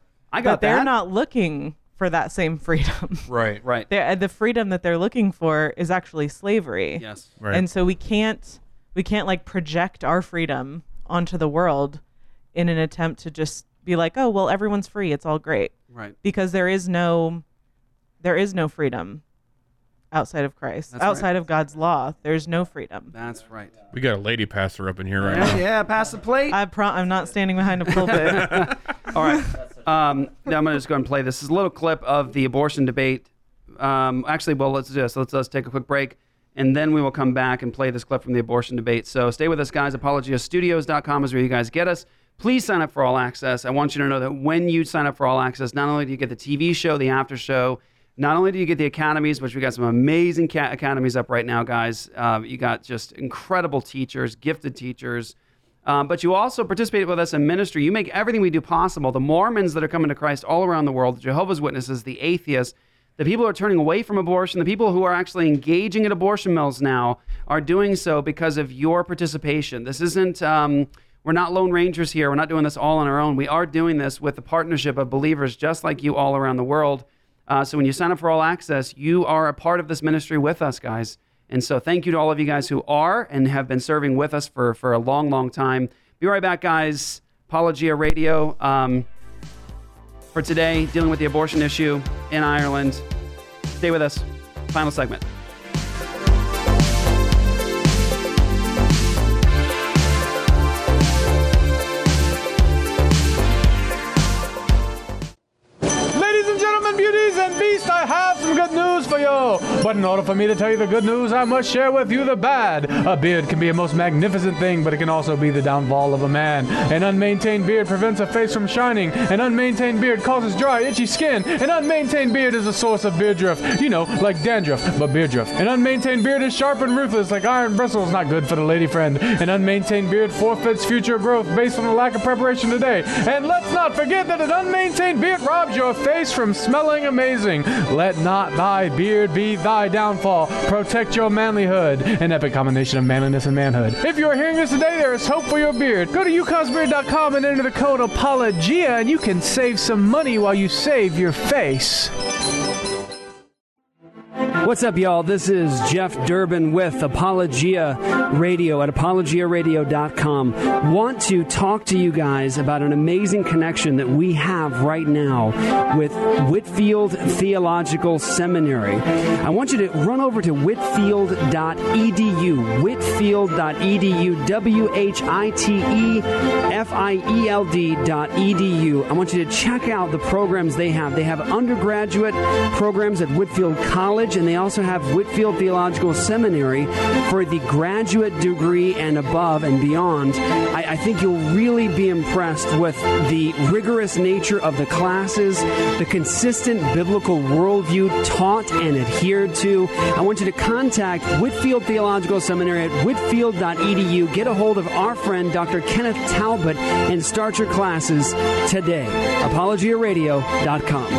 I got but they're that. not looking for that same freedom. Right. Right. They're, the freedom that they're looking for is actually slavery. Yes. Right. And so we can't we can't like project our freedom onto the world in an attempt to just be like, oh, well, everyone's free. It's all great. Right. Because there is no there is no freedom outside of Christ. That's outside right. of God's law, there's no freedom. That's right. We got a lady pastor up in here right Yeah, now. yeah, pass the plate. I pro- I'm not standing behind a pulpit. All right. Um, now I'm going to just go and play this. This is a little clip of the abortion debate. Um, actually, well, let's do this. Let's, let's take a quick break, and then we will come back and play this clip from the abortion debate. So stay with us, guys. apologia studios dot com is where you guys get us. Please sign up for All Access. I want you to know that when you sign up for All Access, not only do you get the T V show, the after show, not only do you get the academies, which we got some amazing ca- academies up right now, guys. Uh, you got just incredible teachers, gifted teachers. Um, but you also participate with us in ministry. You make everything we do possible. The Mormons that are coming to Christ all around the world, the Jehovah's Witnesses, the atheists, the people who are turning away from abortion, the people who are actually engaging at abortion mills now are doing so because of your participation. This isn't, um, we're not Lone Rangers here. We're not doing this all on our own. We are doing this with the partnership of believers just like you all around the world. Uh, so when you sign up for All Access, you are a part of this ministry with us, guys. And so thank you to all of you guys who are and have been serving with us for, for a long, long time. Be right back, guys. Apologia Radio um, for today, dealing with the abortion issue in Ireland. Stay with us. Final segment. Ladies and gentlemen, beauties and beasts, I have some good news for you. But in order for me to tell you the good news, I must share with you the bad. A beard can be a most magnificent thing, but it can also be the downfall of a man. An unmaintained beard prevents a face from shining. An unmaintained beard causes dry, itchy skin. An unmaintained beard is a source of beardruff. You know, like dandruff, but beardruff. An unmaintained beard is sharp and ruthless, like iron bristles, not good for the lady friend. An unmaintained beard forfeits future growth based on the lack of preparation today. And let's not forget that an unmaintained beard robs your face from smelling amazing. Let not thy beard be thy downfall. Protect your manlyhood. An epic combination of manliness and manhood. If you are hearing this today, there is hope for your beard. Go to u cos beard dot com and enter the code APOLOGIA, and you can save some money while you save your face. What's up, y'all? This is Jeff Durbin with Apologia Radio at apologia radio dot com. Want to talk to you guys about an amazing connection that we have right now with Whitefield Theological Seminary. I want you to run over to whitefield dot e d u, whitefield dot e d u, W H I T E F I E L D dot E D U. I want you to check out the programs they have. They have undergraduate programs at Whitefield College, and they also have Whitefield Theological Seminary for the graduate degree and above and beyond. I, I think you'll really be impressed with the rigorous nature of the classes, the consistent biblical worldview taught and adhered to. I want you to contact Whitefield Theological Seminary at whitefield dot e d u. Get a hold of our friend Doctor Kenneth Talbot and start your classes today. apologia radio dot com.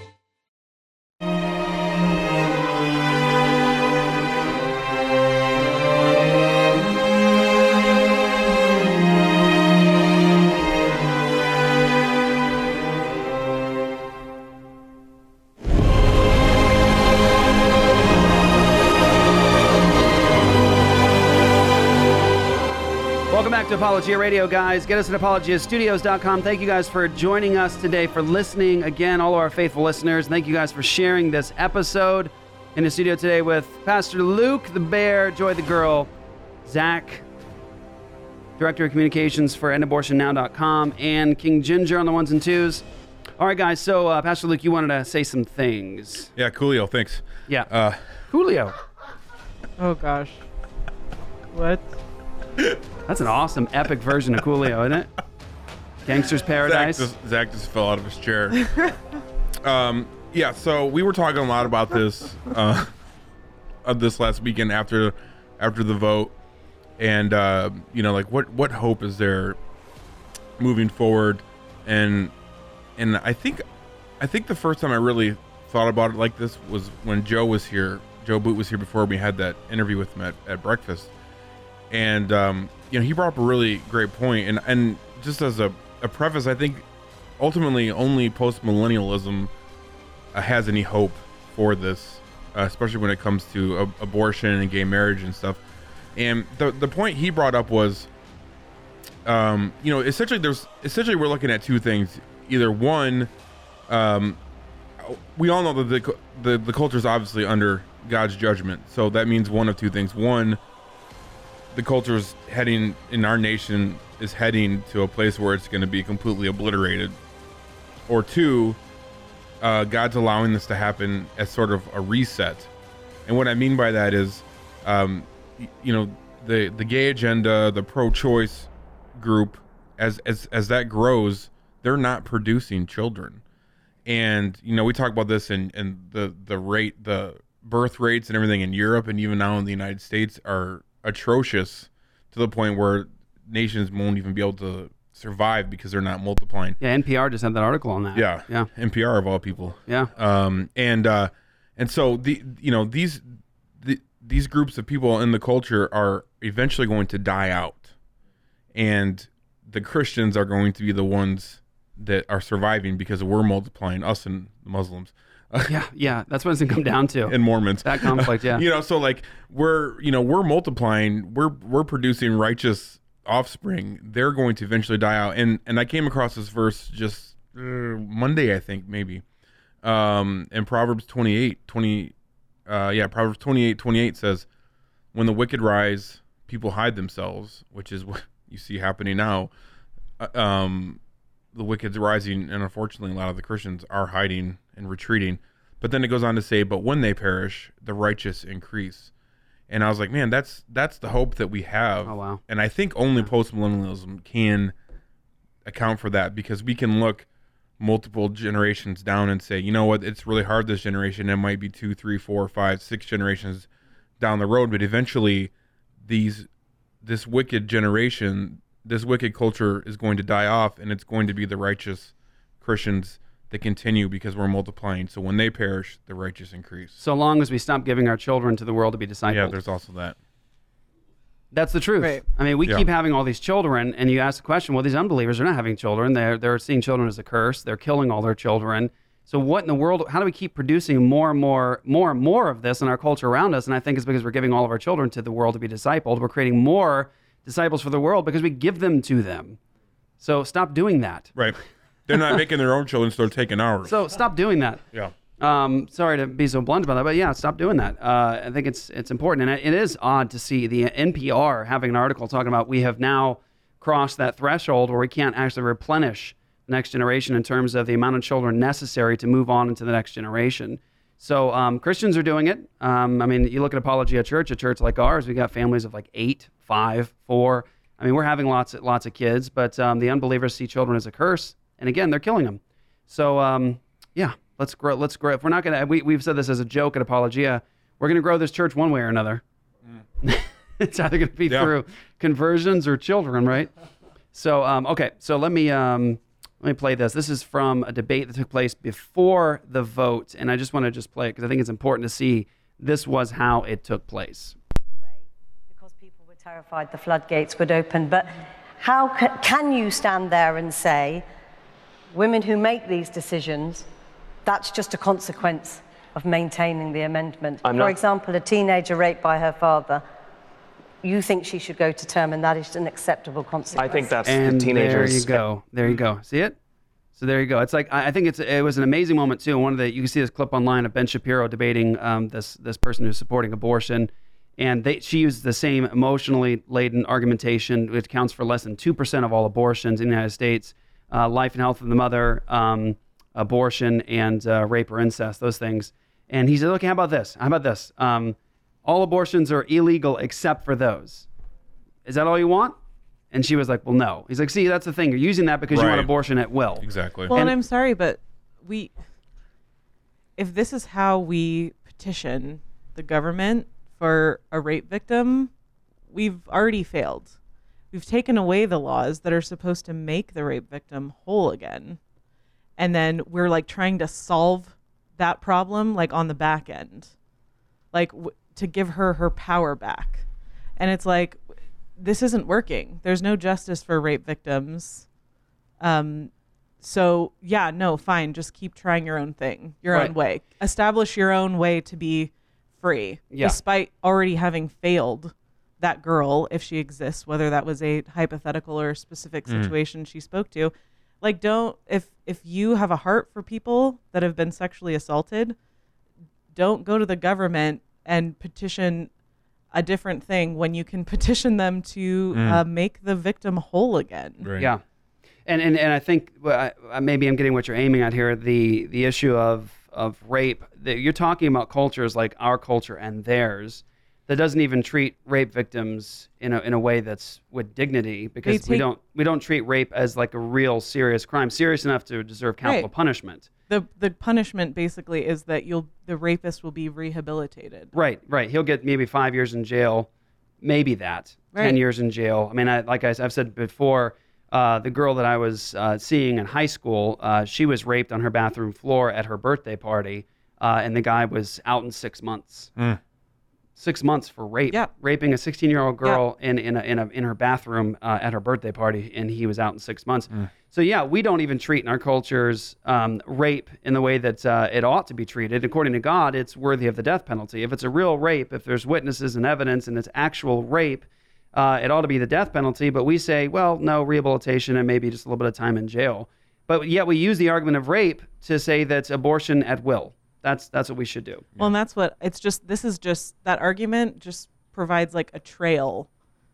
Welcome back to Apologia Radio, guys. Get us at apologia studios dot com. Thank you guys for joining us today, for listening. Again, all of our faithful listeners, thank you guys for sharing this episode. In the studio today with Pastor Luke the Bear, Joy the Girl, Zach, Director of Communications for end abortion now dot com, and King Ginger on the ones and twos. All right, guys. So, uh, Pastor Luke, you wanted to say some things. Yeah, Coolio, thanks. Yeah. Uh, Coolio. Oh, gosh. What? That's an awesome, epic version of Coolio, isn't it? Gangster's Paradise. Zach just, Zach just fell out of his chair. um, yeah, so we were talking a lot about this uh, of this last weekend after after the vote, and uh, you know, like what what hope is there moving forward? And and I think I think the first time I really thought about it like this was when Joe was here. Joe Boot was here before we had that interview with him at, at breakfast, and um, you know, he brought up a really great point. And and just as a, a preface, I think ultimately only post-millennialism uh, has any hope for this, uh, especially when it comes to a, abortion and gay marriage and stuff. And the the point he brought up was, um, you know, essentially there's essentially we're looking at two things. Either one, um, we all know that the the, the culture is obviously under God's judgment, so that means one of two things. One, the culture is heading in our nation is heading to a place where it's going to be completely obliterated. Or two, uh, God's allowing this to happen as sort of a reset. And what I mean by that is, um, y- you know, the the gay agenda, the pro-choice group, as as as that grows, they're not producing children. And you know, we talk about this in in the the rate the birth rates and everything in Europe and even now in the United States are atrocious to the point where nations won't even be able to survive because they're not multiplying. Yeah, N P R just had that article on that. Yeah, yeah. N P R of all people. Yeah. Um, and uh, and so the you know these the, these groups of people in the culture are eventually going to die out, and the Christians are going to be the ones that are surviving because we're multiplying, us and the Muslims. yeah, yeah, that's what it's gonna come down to. And Mormons. That conflict, yeah. You know, so like we're, you know, we're multiplying, we're we're producing righteous offspring. They're going to eventually die out. And and I came across this verse just uh, Monday, I think, maybe. Um, in Proverbs twenty-eight, twenty, uh, yeah, Proverbs twenty-eight, twenty-eight says, when the wicked rise, people hide themselves, which is what you see happening now. Uh, um, the wicked's rising, and unfortunately, a lot of the Christians are hiding and retreating. But then it goes on to say, but when they perish, the righteous increase. And I was like, man, that's that's the hope that we have. Oh, wow. And I think only post-millennialism can account for that, because we can look multiple generations down and say, you know what, it's really hard this generation. It might be two, three, four, five, six generations down the road, but eventually these this wicked generation, this wicked culture is going to die off, and it's going to be the righteous Christians that continue because we're multiplying. So when they perish, the righteous increase. So long as we stop giving our children to the world to be discipled. Yeah, there's also that. That's the truth. Right. I mean, we Yeah. keep having all these children, and you ask the question, well, these unbelievers are not having children. They're, they're seeing children as a curse. They're killing all their children. So what in the world, how do we keep producing more and more, more and more of this in our culture around us? And I think it's because we're giving all of our children to the world to be discipled. We're creating more disciples for the world because we give them to them. So stop doing that. Right. They're not making their own children, so they're taking ours. So stop doing that. Yeah. Um, sorry to be so blunt about that, but yeah, stop doing that. Uh, I think it's it's important, and it is odd to see the N P R having an article talking about we have now crossed that threshold where we can't actually replenish the next generation in terms of the amount of children necessary to move on into the next generation. So um, Christians are doing it. Um, I mean, you look at Apologia Church, a church like ours, we got families of like eight, five, four. I mean, we're having lots lots of kids, but um, the unbelievers see children as a curse. And again, they're killing them. So, um, yeah, let's grow. Let's grow. If we're not going to, we, we've said this as a joke at Apologia, we're going to grow this church one way or another. Mm. It's either going to be yeah. through conversions or children, right? So, um, okay. So let me um, let me play this. This is from a debate that took place before the vote, and I just want to just play it because I think it's important to see this was how it took place. Because people were terrified the floodgates would open, but how ca- can you stand there and say, women who make these decisions, that's just a consequence of maintaining the amendment? I'm For not... example, a teenager raped by her father, you think she should go to term, and that is an acceptable consequence. I think that's and the teenagers. There you go. There you go. See it? So there you go. It's like, I I think it's it was an amazing moment too. One of the, you can see this clip online of Ben Shapiro debating um, this this person who's supporting abortion. And they, she used the same emotionally laden argumentation, which accounts for less than two percent of all abortions in the United States. Uh, life and health of the mother, um, abortion and uh, rape or incest, those things. And he said, okay, how about this? How about this? Um, all abortions are illegal except for those. Is that all you want? And she was like, well, no. He's like, see, that's the thing. You're using that because you want Right. abortion at will. Exactly. Well, and, I'm sorry, but we, if this is how we petition the government for a rape victim, we've already failed. We've taken away the laws that are supposed to make the rape victim whole again. And then we're like trying to solve that problem like on the back end, like w- to give her her power back. And it's like, this isn't working. There's no justice for rape victims. Um, so yeah, no, fine. Just keep trying your own thing, your Right. own way. Establish your own way to be free, Yeah. despite already having failed that girl, if she exists, whether that was a hypothetical or specific Mm. situation she spoke to. Like, don't, if if you have a heart for people that have been sexually assaulted, don't go to the government and petition a different thing when you can petition them to Mm. uh, make the victim whole again. Yeah. And, and and I think well, I, maybe I'm getting what you're aiming at here. The the issue of of rape. The, you're talking about cultures like our culture and theirs that doesn't even treat rape victims in a in a way that's with dignity, because They we take- don't we don't treat rape as like a real serious crime, serious enough to deserve capital Right. punishment. The the punishment basically is that you'll the rapist will be rehabilitated. Right, right. He'll get maybe five years in jail, maybe that, ten Right. years in jail. I mean, I, like I, I've said before, uh, the girl that I was uh, seeing in high school, uh, she was raped on her bathroom floor at her birthday party, uh, and the guy was out in six months. Mm. Six months for rape, Yeah. raping a sixteen-year-old girl in in a, in, a, in her bathroom uh, at her birthday party, and he was out in six months. So yeah, we don't even treat in our cultures um, rape in the way that uh, it ought to be treated. According to God, it's worthy of the death penalty. If it's a real rape, if there's witnesses and evidence, and it's actual rape, uh, it ought to be the death penalty. But we say, well, no, rehabilitation and maybe just a little bit of time in jail. But yet we use the argument of rape to say that abortion at will. That's that's what we should do. Well, and that's what it's just. This is just that argument just provides like a trail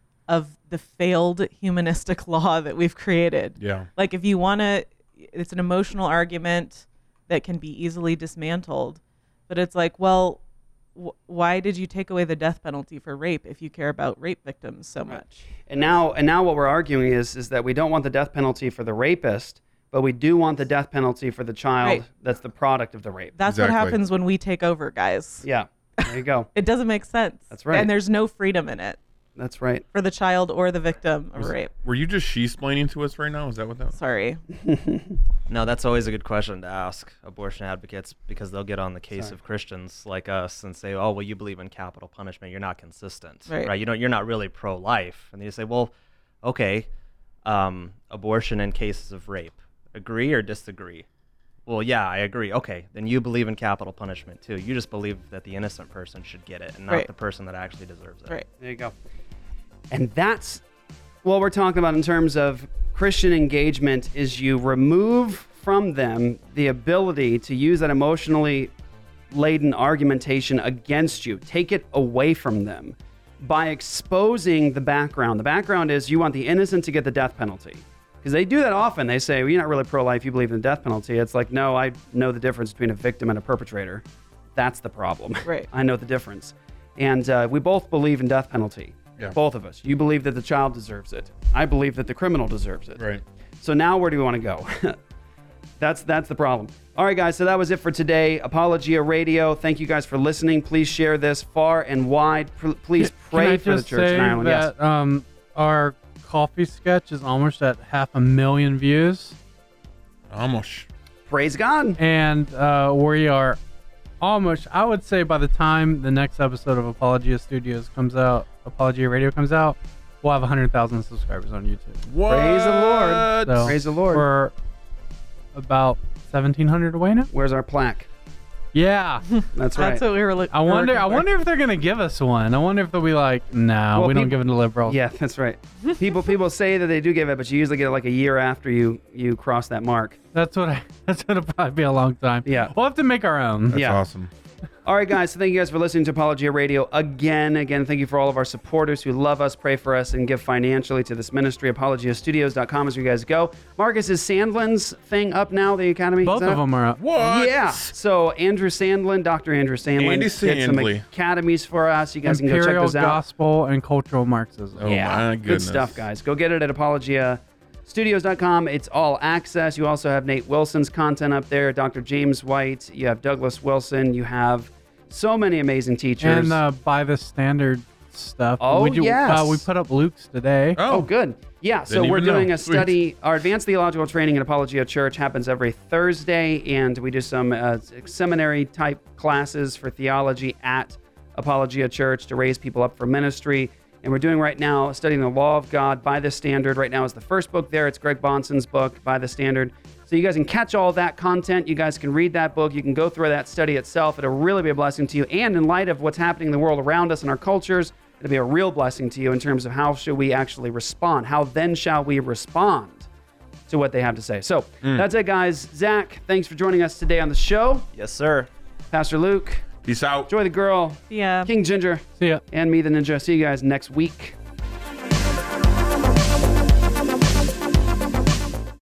of the failed humanistic law that we've created. Yeah. Like if you want to, it's an emotional argument that can be easily dismantled, but it's like, well, wh- why did you take away the death penalty for rape if you care about rape victims so much? And now, and now what we're arguing is, is that we don't want the death penalty for the rapist, but we do want the death penalty for the child Right. that's the product of the rape. That's what happens when we take over, guys. Yeah, there you go. It doesn't make sense. That's right. And there's no freedom in it That's right. for the child or the victim of Was- rape. Were you just she-splaining to us right now? Is that what that was? Sorry. No, that's always a good question to ask abortion advocates, because they'll get on the case Sorry. of Christians like us and say, "Oh, well, you believe in capital punishment. You're not consistent, Right. You don't. You're not really pro-life." And they say, "Well, okay, um, abortion in cases of rape. Agree or disagree?" Well, yeah, I agree. Okay, then you believe in capital punishment too. You just believe that the innocent person should get it and not Right. the person that actually deserves it. Right. There you go. And that's what we're talking about in terms of Christian engagement, is you remove from them the ability to use that emotionally laden argumentation against you. Take it away from them by exposing the background. The background is you want the innocent to get the death penalty. Because they do that often. They say, well, you're not really pro-life, you believe in the death penalty. It's like, no, I know the difference between a victim and a perpetrator. That's the problem. Right. I know the difference. And uh, we both believe in death penalty. Yeah. Both of us. You believe that the child deserves it. I believe that the criminal deserves it. Right. So now where do we want to go? that's that's the problem. All right, guys. So that was it for today. Apologia Radio. Thank you guys for listening. Please share this far and wide. P- please pray Can I for the just church say in Ireland. Yes. that um, our coffee sketch is almost at half a million views. Almost. Praise God. And uh, we are almost, I would say by the time the next episode of Apologia Studios comes out, Apologia Radio comes out, we'll have one hundred thousand subscribers on YouTube. What? Praise the Lord. So Praise the Lord. We're about seventeen hundred away now. Where's our plaque? Yeah, That's right. That's what we were looking. I wonder. I wonder if they're gonna give us one. I wonder if they'll be like, "No, Well, we don't peop- give it to liberals." Yeah, that's right. People people say that they do give it, but you usually get it like a year after you you cross that mark. That's what I. That's gonna probably be a long time. Yeah. We'll have to make our own. That's Yeah. awesome. All right, guys. So thank you guys for listening to Apologia Radio again. Again, thank you for all of our supporters who love us, pray for us, and give financially to this ministry. apologia studios dot com is where you guys go. Marcus, is Sandlin's thing up now, the Academy? Both Is that of them are up. What? Yeah. So Andrew Sandlin, Doctor Andrew Sandlin, Andy did some Sandley. academies for us. You guys can go check Imperial those out. Gospel and Cultural Marxism. Oh yeah, my good goodness. stuff, guys. Go get it at apologia studios dot com. It's all access. You also have Nate Wilson's content up there, Doctor James White. You have Douglas Wilson. You have so many amazing teachers. And uh, by the standard stuff. Oh, we do, yes. Uh, we put up Luke's today. Oh, good. Yeah, so Didn't we're even doing know. a Sweet. study. Our advanced theological training at Apologia Church happens every Thursday, and we do some uh, seminary type classes for theology at Apologia Church to raise people up for ministry. And we're doing right now studying the law of God by the standard. Right now is the first book there. It's Greg Bonson's book, By the Standard. So you guys can catch all that content. You guys can read that book. You can go through that study itself. It'll really be a blessing to you. And in light of what's happening in the world around us and our cultures, it'll be a real blessing to you in terms of how should we actually respond? How then shall we respond to what they have to say? So that's it, guys. Zach, thanks for joining us today on the show. Yes, sir. Pastor Luke. Peace out. Joy the Girl. Yeah. King Ginger. See ya. And me, the Ninja. See you guys next week.